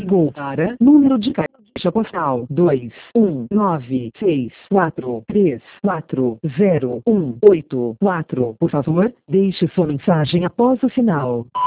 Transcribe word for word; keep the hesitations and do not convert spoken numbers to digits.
Ligou para número de caixa postal dois um nove seis quatro três quatro zero um oito quatro. Por favor, deixe sua mensagem após o sinal.